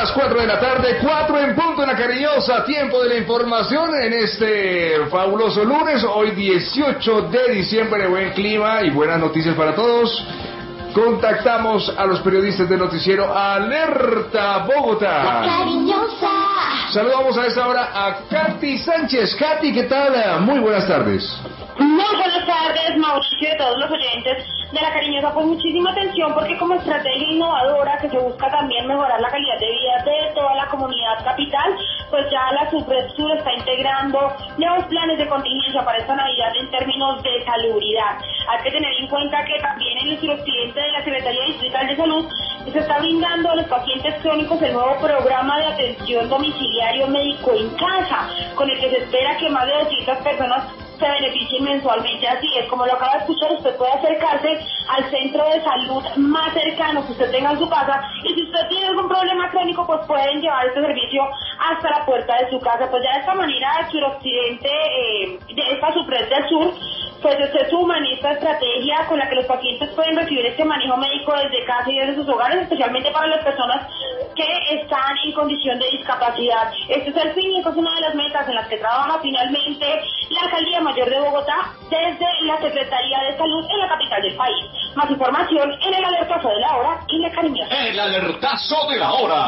las 4 de la tarde, 4 en punto en La Cariñosa, tiempo de la información en este fabuloso lunes, hoy 18 de diciembre, buen clima y buenas noticias para todos. Contactamos a los periodistas del noticiero Alerta Bogotá. La Cariñosa. Saludamos a esta hora a Katy Sánchez. Katy, ¿qué tal? Muy buenas tardes. Muy buenas tardes, Mauricio, y a todos los oyentes de La Cariñosa. Pues muchísima atención, porque como estrategia innovadora que se busca también mejorar la calidad de vida de toda la comunidad capital, pues ya la Subred Sur está integrando nuevos planes de contingencia para esta Navidad en términos de salubridad. Hay que tener en cuenta que también en el suroccidente de la Secretaría Distrital de Salud se está brindando a los pacientes crónicos el nuevo programa de atención domiciliario médico en casa, con el que se espera que más de 200 personas se beneficien mensualmente. Así es, como lo acaba de escuchar, usted puede acercarse al centro de salud más cercano que usted tenga en su casa, y si usted tiene algún problema crónico, pues pueden llevar este servicio hasta la puerta de su casa. Pues ya de esta manera el suroccidente de esta Subred del Sur pues se suma en esta estrategia con la que los pacientes pueden recibir este manejo médico desde casa y desde sus hogares, especialmente para las personas que están en condición de discapacidad. Este es el fin y esta es una de las metas en las que trabaja finalmente la Alcaldía Mayor de Bogotá desde la Secretaría de Salud en la capital del país. Más información en el alertazo de la hora y La Cariñosa. El alertazo de la hora.